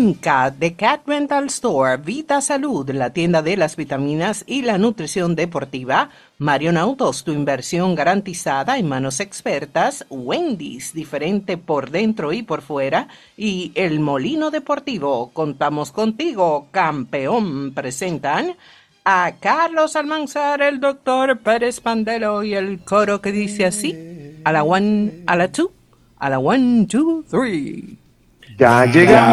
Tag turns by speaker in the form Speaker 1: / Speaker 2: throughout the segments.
Speaker 1: Finca, The Cat Rental Store, Vita Salud, la tienda de las vitaminas y la nutrición deportiva, Marion Autos, tu inversión garantizada en manos expertas, Wendy's, diferente por dentro y por fuera, y El Molino Deportivo, contamos contigo, campeón, presentan a Carlos Almanzar, el doctor Pérez Pandelo y el coro que dice así, a la one, a la two, a la 1, 2, 3.
Speaker 2: Ya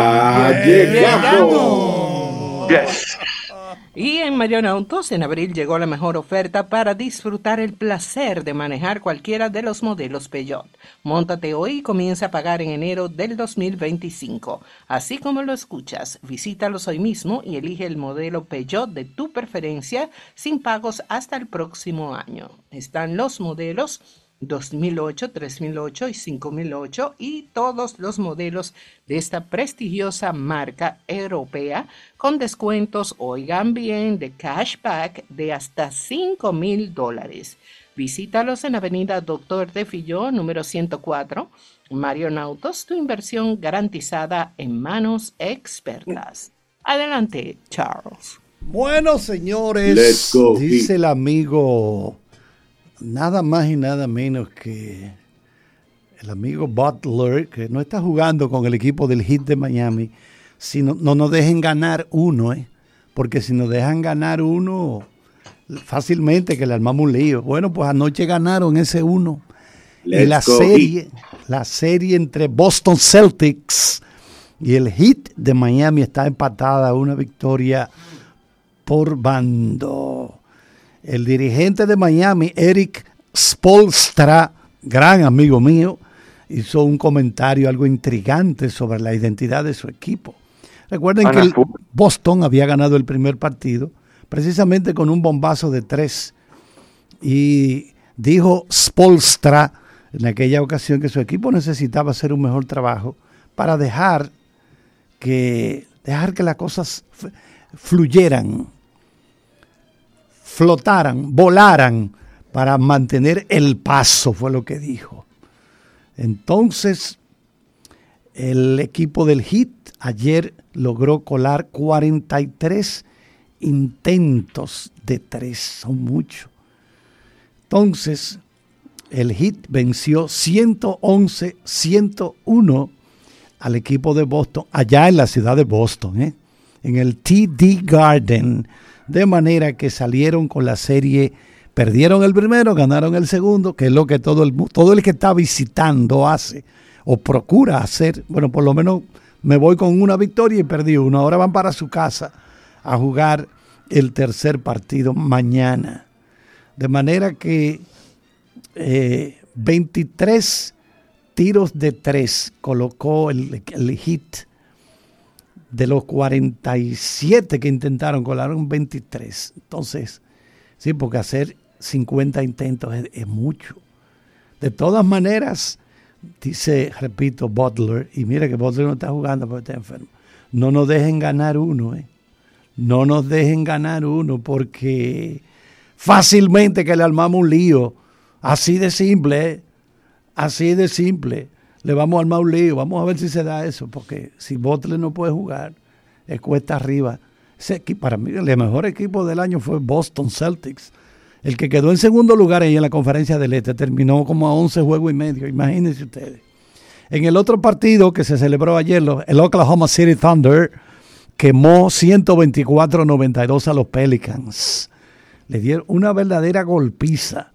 Speaker 2: llegamos.
Speaker 1: Yes. Y en Marion Autos, en abril llegó la mejor oferta para disfrutar el placer de manejar cualquiera de los modelos Peugeot. Móntate hoy y comienza a pagar en enero del 2025. Así como lo escuchas, visítalos hoy mismo y elige el modelo Peugeot de tu preferencia sin pagos hasta el próximo año. Están los modelos 2008, 3008 y 5008 y todos los modelos de esta prestigiosa marca europea con descuentos, oigan bien, de cashback de hasta $5,000. Visítalos en Avenida Doctor de Filló, número 104, Marion Autos, tu inversión garantizada en manos expertas. Adelante, Charles.
Speaker 3: Bueno, señores, dice el amigo... Nada más y nada menos que el amigo Butler, que no está jugando con el equipo del Heat de Miami, si no nos dejen ganar uno, porque si nos dejan ganar uno, fácilmente que le armamos un lío. Bueno, pues anoche ganaron ese uno. Y la serie entre Boston Celtics y el Heat de Miami está empatada a una victoria por bando. El dirigente de Miami, Eric Spoelstra, gran amigo mío, hizo un comentario algo intrigante sobre la identidad de su equipo. Recuerden que Boston había ganado el primer partido, precisamente con un bombazo de 3. Y dijo Spoelstra en aquella ocasión que su equipo necesitaba hacer un mejor trabajo para dejar que las cosas fluyeran, flotaran, volaran, para mantener el paso, fue lo que dijo. Entonces, el equipo del Heat ayer logró colar 43 intentos de 3, son muchos. Entonces, el Heat venció 111-101 al equipo de Boston, allá en la ciudad de Boston, en el TD Garden. De manera que salieron con la serie, perdieron el primero, ganaron el segundo, que es lo que todo el que está visitando hace o procura hacer. Bueno, por lo menos me voy con una victoria y perdí uno. Ahora van para su casa a jugar el tercer partido mañana. De manera que 23 tiros de 3 colocó el Heat. De los 47 que intentaron, colaron 23. Entonces, sí, porque hacer 50 intentos es mucho. De todas maneras, dice, repito, Butler, y mira que Butler no está jugando porque está enfermo, no nos dejen ganar uno, no nos dejen ganar uno, porque fácilmente que le armamos un lío, así de simple, así de simple. Le vamos a armar un lío, vamos a ver si se da eso, porque si Butler no puede jugar, es cuesta arriba. Ese equipo, para mí, el mejor equipo del año fue Boston Celtics. El que quedó en segundo lugar ahí en la conferencia del Este terminó como a 11 juegos y medio, imagínense ustedes. En el otro partido que se celebró ayer, el Oklahoma City Thunder quemó 124-92 a los Pelicans. Le dieron una verdadera golpiza.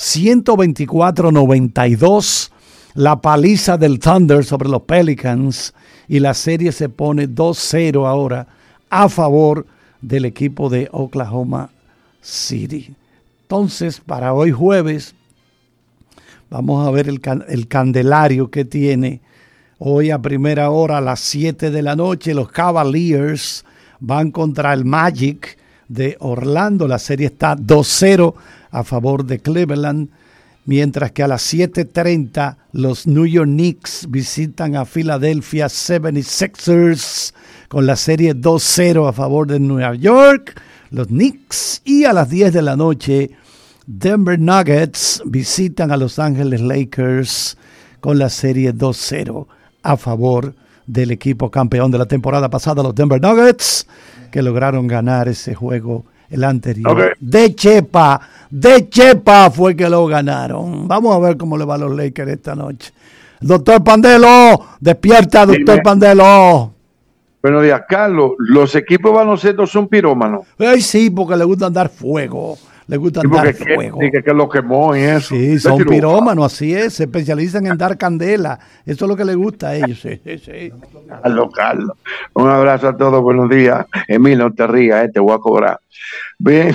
Speaker 3: 124-92 la paliza del Thunder sobre los Pelicans, y la serie se pone 2-0 ahora a favor del equipo de Oklahoma City. Entonces, para hoy jueves, vamos a ver el candelario que tiene. Hoy a primera hora, a las 7 de la noche, los Cavaliers van contra el Magic de Orlando. La serie está 2-0 a favor de Cleveland. Mientras que a las 7:30 los New York Knicks visitan a Philadelphia 76ers con la serie 2-0 a favor de Nueva York, los Knicks. Y a las 10 de la noche Denver Nuggets visitan a Los Ángeles Lakers con la serie 2-0 a favor del equipo campeón de la temporada pasada, los Denver Nuggets, que lograron ganar ese juego el anterior.
Speaker 2: Okay.
Speaker 3: De Chepa fue que lo ganaron. Vamos a ver cómo le va a los Lakers esta noche. Doctor Pandelo, despierta, doctor
Speaker 2: Dime.
Speaker 3: Pandelo.
Speaker 2: Buenos días, Carlos. Los equipos de baloncesto son pirómanos.
Speaker 3: Ay, sí, porque le gusta andar fuego. Le gusta andar fuego.
Speaker 2: Que lo quemó y eso.
Speaker 3: Sí, son pirómanos, así es. Se especializan en dar candela. Eso es lo que le gusta a ellos. Sí.
Speaker 2: Carlos. Un abrazo a todos, buenos días. Emilio, no te rías, te voy a cobrar. Bien.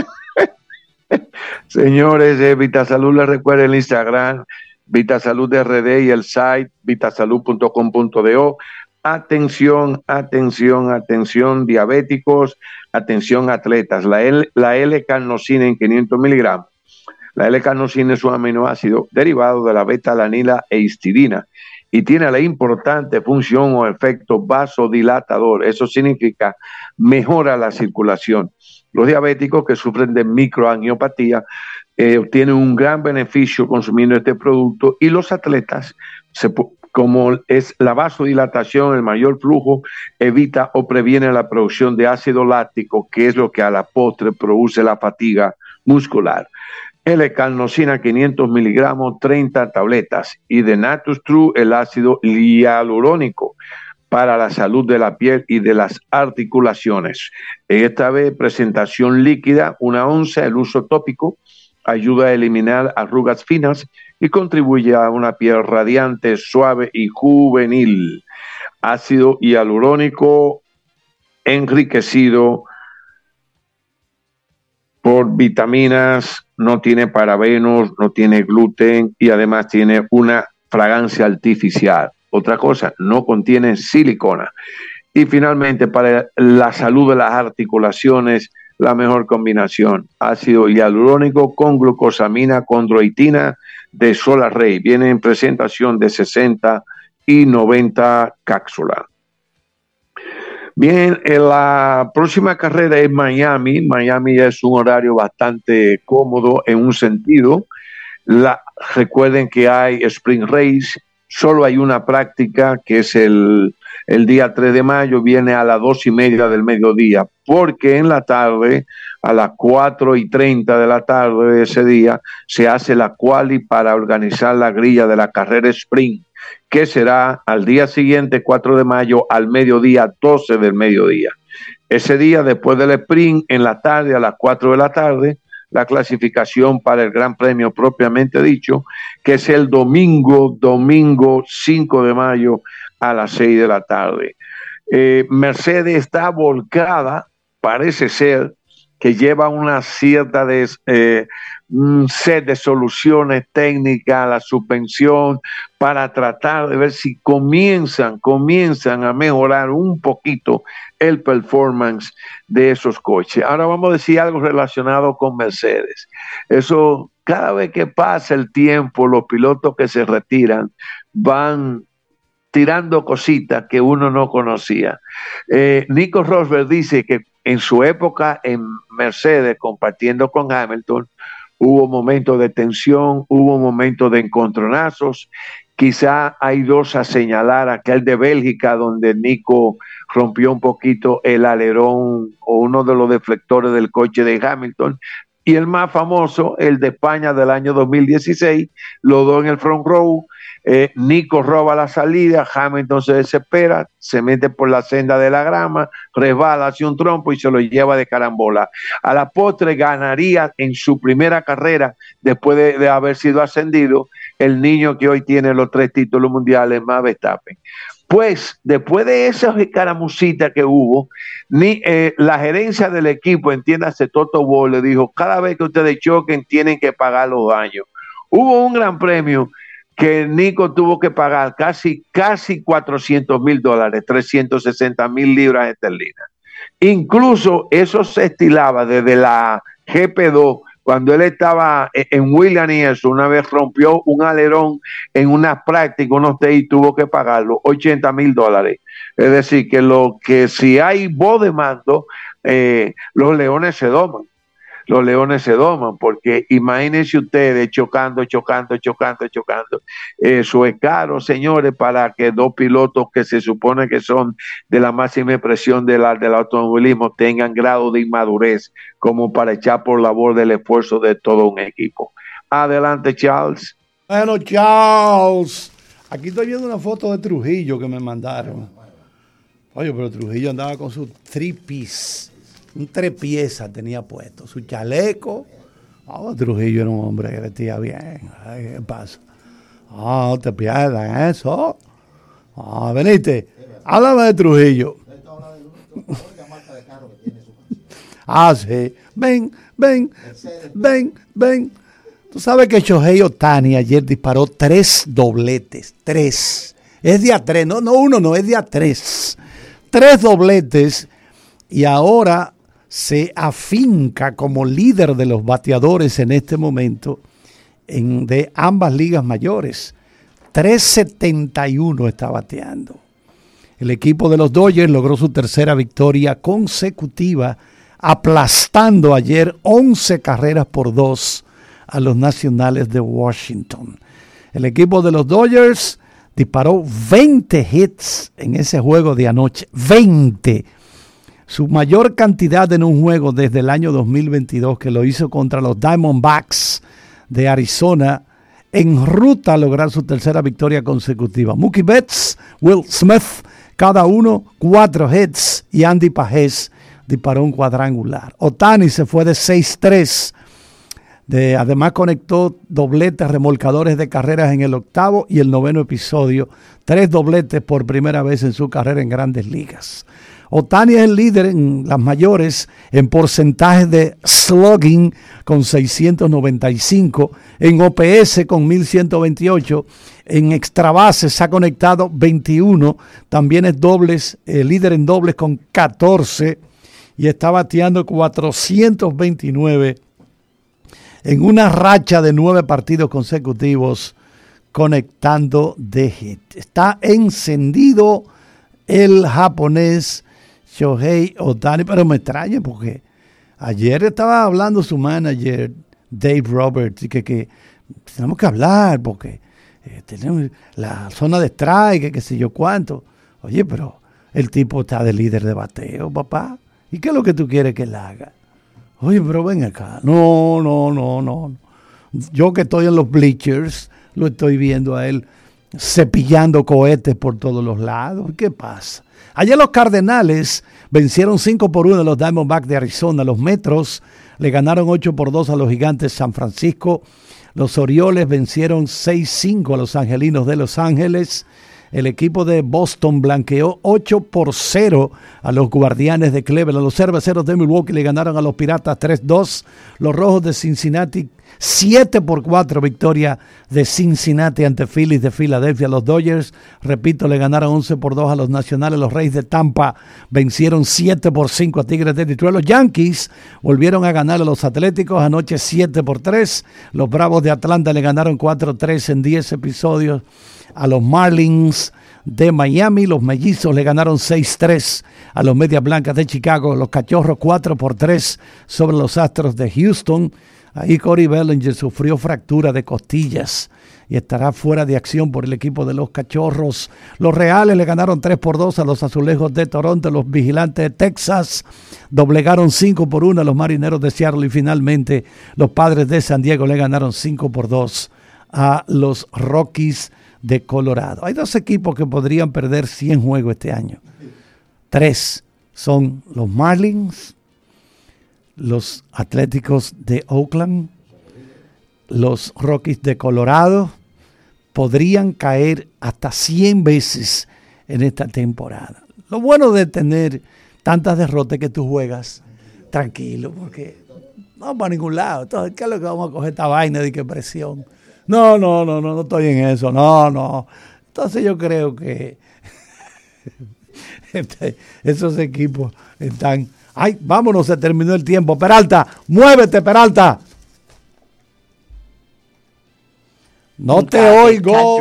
Speaker 2: Señores, Vitasalud les recuerda el Instagram, Vitasalud RD, y el site vitasalud.com.do. Atención, diabéticos, atención, atletas. La L-carnosina en 500 miligramos. La L-carnosina es un aminoácido derivado de la beta-alanina e histidina y tiene la importante función o efecto vasodilatador. Eso significa mejora la circulación. Los diabéticos que sufren de microangiopatía obtienen un gran beneficio consumiendo este producto, y los atletas como es la vasodilatación, el mayor flujo, evita o previene la producción de ácido láctico, que es lo que a la postre produce la fatiga muscular. L-carnosina 500 miligramos, 30 tabletas, y de Natus True el ácido hialurónico para la salud de la piel y de las articulaciones. Esta vez presentación líquida, 1 onza, el uso tópico ayuda a eliminar arrugas finas y contribuye a una piel radiante, suave y juvenil. Ácido hialurónico enriquecido por vitaminas, no tiene parabenos, no tiene gluten y además tiene una fragancia artificial. Otra cosa, no contiene silicona. Y finalmente, para la salud de las articulaciones, la mejor combinación, ácido hialurónico con glucosamina, condroitina de Solarrey. Viene en presentación de 60 y 90 cápsulas. Bien, la próxima carrera es Miami. Miami es un horario bastante cómodo en un sentido. Recuerden que hay Spring Race, solo hay una práctica que es el día 3 de mayo, viene a las 2:30 del mediodía, porque en la tarde, a las 4:30 de la tarde de ese día, se hace la quali para organizar la grilla de la carrera Sprint, que será al día siguiente, 4 de mayo, al mediodía, 12 del mediodía. Ese día, después del sprint, en la tarde, a las 4 de la tarde, la clasificación para el Gran Premio propiamente dicho, que es el domingo 5 de mayo a las 6 de la tarde. Mercedes está volcada, parece ser que lleva una cierta un set de soluciones técnicas a la suspensión para tratar de ver si comienzan a mejorar un poquito el performance de esos coches. Ahora vamos a decir algo relacionado con Mercedes. Eso, cada vez que pasa el tiempo, los pilotos que se retiran van tirando cositas que uno no conocía. Nico Rosberg dice que en su época en Mercedes, compartiendo con Hamilton, hubo momentos de tensión, hubo momentos de encontronazos. Quizá hay dos a señalar: aquel de Bélgica, donde Nico rompió un poquito el alerón o uno de los deflectores del coche de Hamilton, y el más famoso, el de España del año 2016, los dos en el front row. Nico roba la salida, Hamilton se desespera, se mete por la senda de la grama, resbala hacia un trompo y se lo lleva de carambola. A la postre ganaría en su primera carrera, después de haber sido ascendido, el niño que hoy tiene los 3 títulos mundiales, Max Verstappen. Pues después de esa escaramucita que hubo, la gerencia del equipo, entiéndase Toto Wolff, le dijo: cada vez que ustedes choquen tienen que pagar los daños. Hubo un gran premio que Nico tuvo que pagar casi $400,000, 360,000 libras esterlinas. Incluso eso se estilaba desde la GP2, cuando él estaba en Williams, y eso, una vez rompió un alerón en una práctica, y tuvo que pagarlo, $80,000. Es decir, que si hay voz de mando, los leones se doman. los Leones se doman, porque imagínense ustedes chocando. Eso es caro, señores, para que dos pilotos que se supone que son de la máxima expresión del automovilismo tengan grado de inmadurez como para echar por la borda el esfuerzo de todo un equipo. Adelante, Charles.
Speaker 3: Bueno, Charles, aquí estoy viendo una foto de Trujillo que me mandaron. Oye, pero Trujillo andaba con su three-piece, un tres-piezas tenía puesto, su chaleco. Trujillo era un hombre que vestía bien. Ay, ¿qué pasa? No te pierdas eso. Venite, háblame de Trujillo. Sí. Ven. Tú sabes que Shohei Ohtani ayer disparó 3 dobletes. 3. Es de a 3, no uno, no, es de a 3. 3 dobletes y ahora se afinca como líder de los bateadores en este momento de ambas ligas mayores. 371 está bateando. El equipo de los Dodgers logró su tercera victoria consecutiva, aplastando ayer 11 carreras por 2 a los Nacionales de Washington. El equipo de los Dodgers disparó 20 hits en ese juego de anoche. 20. Su mayor cantidad en un juego desde el año 2022, que lo hizo contra los Diamondbacks de Arizona, en ruta a lograr su tercera victoria consecutiva. Mookie Betts, Will Smith, cada uno 4 hits, y Andy Pajés disparó un cuadrangular. Ohtani se fue de 6-3. Además conectó dobletes remolcadores de carreras en el 8º y el 9º episodio. 3 dobletes por primera vez en su carrera en Grandes Ligas. Ohtani es el líder en las mayores en porcentaje de slugging con 695, en OPS con 1128, en extra bases ha conectado 21, también es líder en dobles con 14 y está bateando 429 en una racha de 9 partidos consecutivos conectando de hit. Está encendido el japonés Shohei Ohtani, pero me extraña porque ayer estaba hablando su manager Dave Roberts y que tenemos que hablar porque tenemos la zona de strike, que sé yo cuánto. Oye, pero el tipo está de líder de bateo, papá. ¿Y qué es lo que tú quieres que él haga? Oye, pero ven acá. No. Yo que estoy en los bleachers, lo estoy viendo a él cepillando cohetes por todos los lados. ¿Qué pasa? Ayer los Cardenales vencieron 5-1 a los Diamondbacks de Arizona. Los Metros le ganaron 8-2 a los Gigantes San Francisco. Los Orioles vencieron 6-5 a los Angelinos de Los Ángeles. El equipo de Boston blanqueó 8-0 a los Guardianes de Cleveland. Los Cerveceros de Milwaukee le ganaron a los Piratas 3-2. Los Rojos de Cincinnati 7-4 victoria de Cincinnati ante Phillies de Filadelfia. Los Dodgers, repito, le ganaron 11-2 a los Nacionales. Los Reyes de Tampa vencieron 7-5 a Tigres de Detroit. Los Yankees volvieron a ganar a los Atléticos anoche 7-3. Los Bravos de Atlanta le ganaron 4-3 en 10 episodios a los Marlins de Miami. Los Mellizos le ganaron 6-3 a los Medias Blancas de Chicago. Los Cachorros 4-3 sobre los Astros de Houston. Ahí Cody Bellinger sufrió fractura de costillas y estará fuera de acción por el equipo de los Cachorros. Los Reales le ganaron 3-2 a los Azulejos de Toronto. Los Vigilantes de Texas doblegaron 5-1 a los Marineros de Seattle. Y finalmente los Padres de San Diego le ganaron 5-2 a los Rockies de Colorado. Hay 2 equipos que podrían perder 100 juegos este año. 3 son los Marlins, los Atléticos de Oakland, los Rockies de Colorado. Podrían caer hasta 100 veces en esta temporada. Lo bueno de tener tantas derrotas que tú juegas tranquilo, porque no vamos para ningún lado. Entonces, ¿qué es lo que vamos a coger esta vaina de qué presión? No estoy en eso, no. Entonces yo creo que esos equipos están... ¡Ay, vámonos! Se terminó el tiempo. Peralta, muévete, Peralta. No te oigo.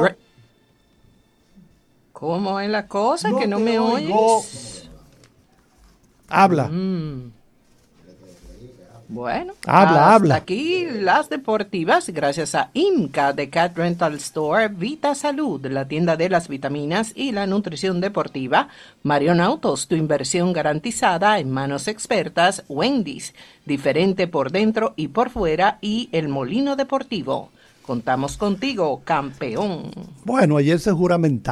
Speaker 1: ¿Cómo es la cosa? Que no me oyes.
Speaker 3: Habla.
Speaker 1: Bueno,
Speaker 3: habla.
Speaker 1: Aquí las deportivas, gracias a IMCA de Cat Rental Store, Vita Salud, la tienda de las vitaminas y la nutrición deportiva, Marion Autos, tu inversión garantizada en manos expertas, Wendy's, diferente por dentro y por fuera, y El Molino Deportivo. Contamos contigo, campeón.
Speaker 3: Bueno, ayer se juramentaron